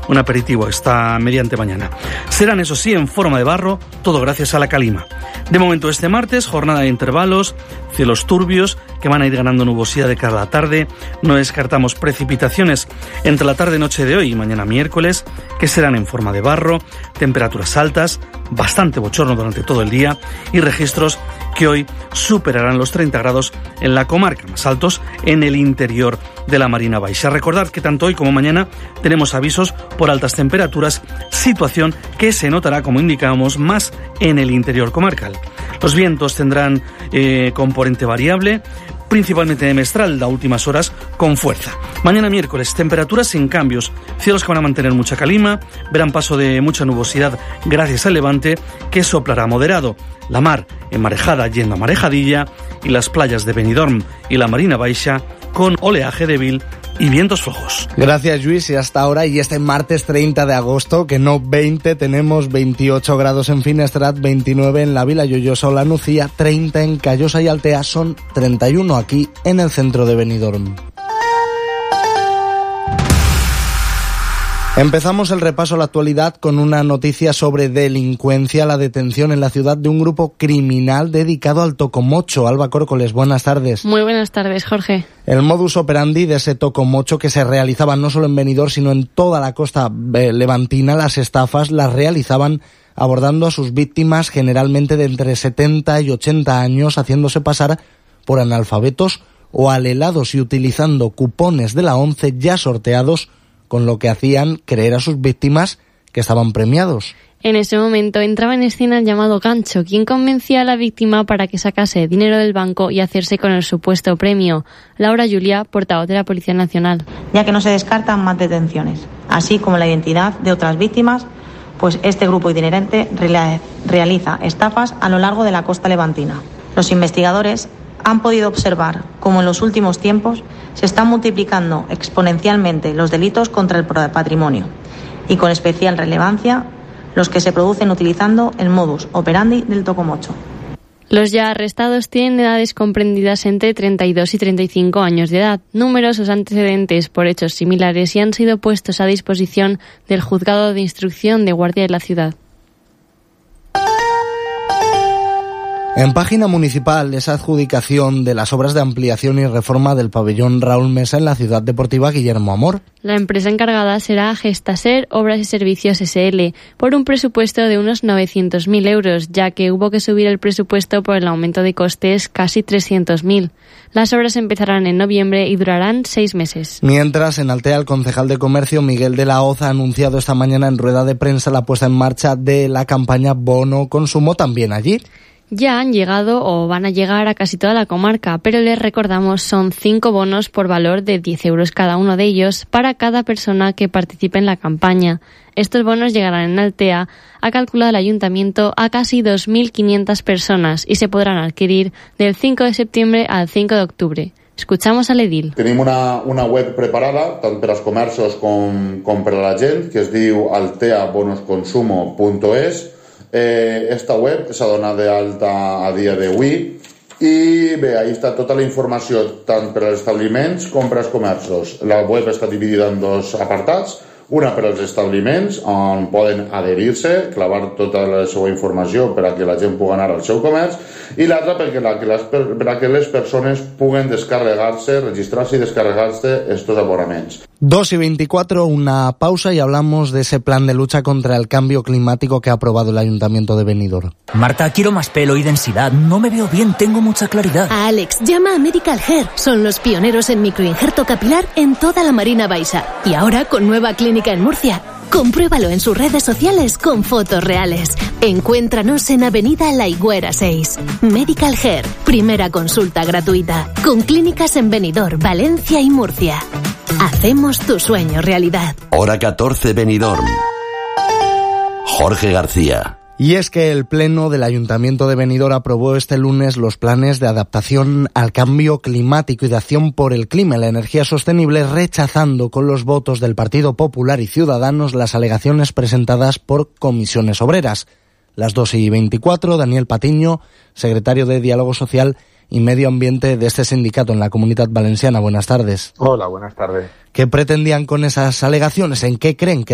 un aperitivo esta mediante mañana. Serán, eso sí, en forma de barro, todo gracias a la calima. De momento este martes, jornada de intervalos, cielos turbios que van a ir ganando nubosidad de cara a la tarde. No descartamos precipitaciones entre la tarde-noche de hoy y mañana miércoles, que serán en forma de barro, temperaturas altas, bastante bochorno durante todo el día y registros que hoy superarán los 30 grados en la comarca, más altos en el interior de la Marina Baixa. Recordad que tanto hoy como mañana tenemos avisos por altas temperaturas, situación que se notará, como indicábamos, más en el interior comarcal. Los vientos tendrán componente variable, principalmente de mestral a últimas horas con fuerza. Mañana miércoles, temperaturas sin cambios, cielos que van a mantener mucha calima, verán paso de mucha nubosidad gracias al levante que soplará moderado. La mar enmarejada yendo a marejadilla y las playas de Benidorm y la Marina Baixa con oleaje débil y vientos flojos. Gracias, Luis, y hasta ahora, y este martes 30 de agosto, que no 20, tenemos 28 grados en Finestrat, 29 en la Vila Lloyosa o la Nucía, 30 en Callosa y Altea, son 31 aquí en el centro de Benidorm. Empezamos el repaso a la actualidad con una noticia sobre delincuencia, la detención en la ciudad de un grupo criminal dedicado al tocomocho. Alba Córcoles, buenas tardes. Muy buenas tardes, Jorge. El modus operandi de ese tocomocho, que se realizaba no solo en Benidorm, sino en toda la costa levantina, las estafas las realizaban abordando a sus víctimas, generalmente de entre 70 y 80 años, haciéndose pasar por analfabetos o alelados y utilizando cupones de la ONCE ya sorteados, con lo que hacían creer a sus víctimas que estaban premiados. En ese momento entraba en escena el llamado gancho, quien convencía a la víctima para que sacase dinero del banco y hacerse con el supuesto premio. Laura Juliá, portavoz de la Policía Nacional. Ya que no se descartan más detenciones, así como la identidad de otras víctimas, pues este grupo itinerante realiza estafas a lo largo de la costa levantina. Los investigadores han podido observar cómo en los últimos tiempos se están multiplicando exponencialmente los delitos contra el patrimonio y con especial relevancia los que se producen utilizando el modus operandi del tocomocho. Los ya arrestados tienen edades comprendidas entre 32 y 35 años de edad, numerosos antecedentes por hechos similares y han sido puestos a disposición del Juzgado de Instrucción de Guardia de la ciudad. En página municipal, esa adjudicación de las obras de ampliación y reforma del pabellón Raúl Mesa en la ciudad deportiva Guillermo Amor. La empresa encargada será Gestaser Obras y Servicios S.L. por un presupuesto de unos 900.000 euros, ya que hubo que subir el presupuesto por el aumento de costes casi 300.000. Las obras empezarán en noviembre y durarán 6 meses. Mientras, en Altea, el concejal de Comercio, Miguel de la Hoz, ha anunciado esta mañana en rueda de prensa la puesta en marcha de la campaña Bono Consumo también allí. Ya han llegado o van a llegar a casi toda la comarca, pero les recordamos, son 5 bonos por valor de 10 euros cada uno de ellos para cada persona que participe en la campaña. Estos bonos llegarán en Altea, ha calculado el ayuntamiento, a casi 2.500 personas y se podrán adquirir del 5 de septiembre al 5 de octubre. Escuchamos al edil. Tenim una web preparada, tant per als comerços com per a la gent, que es diu alteabonosconsumo.es. Esta web s'ha donat d'alta a dia d'avui i bé, ahí està tota la informació tant per als establiments com per als comerços. La web està dividida en 2 apartats, una per als establiments on poden adherir-se, clavar tota la seva informació per a que la gent pugui anar al seu comerç, i l'altra per a que les persones puguen descarregar-se, registrar-se y descarregarse estos abonamientos. 2:24, una pausa y hablamos de ese plan de lucha contra el cambio climático que ha aprobado el Ayuntamiento de Benidorm. Marta, quiero más pelo y densidad. No me veo bien, tengo mucha claridad. A Alex, llama a Medical Hair. Son los pioneros en microinjerto capilar en toda la Marina Baixa. Y ahora con nueva clínica en Murcia. Compruébalo en sus redes sociales con fotos reales. Encuéntranos en Avenida La Higuera 6. Medical Hair, primera consulta gratuita. Con clínicas en Benidorm, Valencia y Murcia. Hacemos tu sueño realidad. Hora 14, Benidorm. Jorge García. Y es que el Pleno del Ayuntamiento de Benidorm aprobó este lunes los planes de adaptación al cambio climático y de acción por el clima y la energía sostenible, rechazando con los votos del Partido Popular y Ciudadanos las alegaciones presentadas por comisiones obreras. Las 2:24, Daniel Patiño, secretario de Diálogo Social y Medio Ambiente de este sindicato en la Comunitat Valenciana. Buenas tardes. Hola, buenas tardes. ¿Qué pretendían con esas alegaciones? ¿En qué creen que